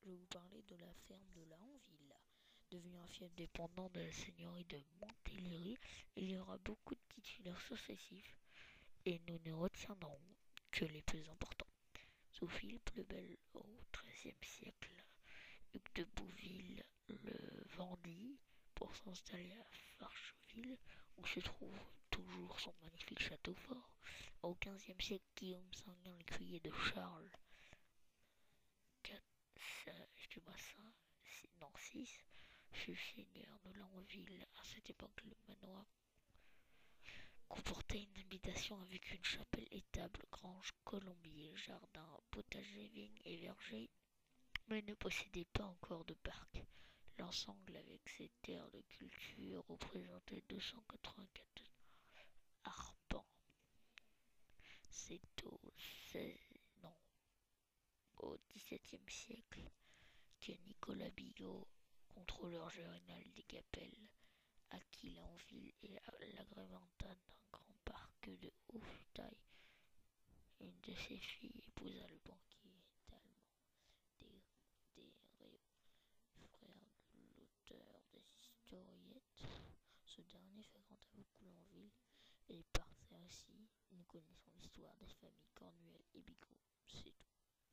je vais vous parler de la ferme de Laonville. Devenu un fief dépendant de la seigneurie de Montéléry, il y aura beaucoup de titulaires successifs, et nous ne retiendrons que les plus importants. Sous Philippe le Bel au XIIIe siècle, Hugues de Bouville le vendit pour s'installer à Farcheville, où se trouve toujours son magnifique château fort. Au XVe siècle, Guillaume Sanguin, l'écuyer de Charles non 6, fut seigneur de Laonville. À cette époque, le manoir comportait une habitation avec une chapelle, étable, grange, colombier, jardin, potager, vignes et vergers, mais ne possédait pas encore de parc. L'ensemble, avec ses terres de culture, représentait 284 arpents. C'est au XVIIe siècle que Nicolas Bigot, contrôleur général des Gapelles, acquit Laonville et l'agrémenta d'un grand parc de haute taille. Une de ses filles épousa le banquier Talleyrand des frère de l'auteur des historiettes. Ce dernier fréquenta beaucoup Laonville et partait ainsi une connaissance de l'histoire des familles Cornuel et Bigot.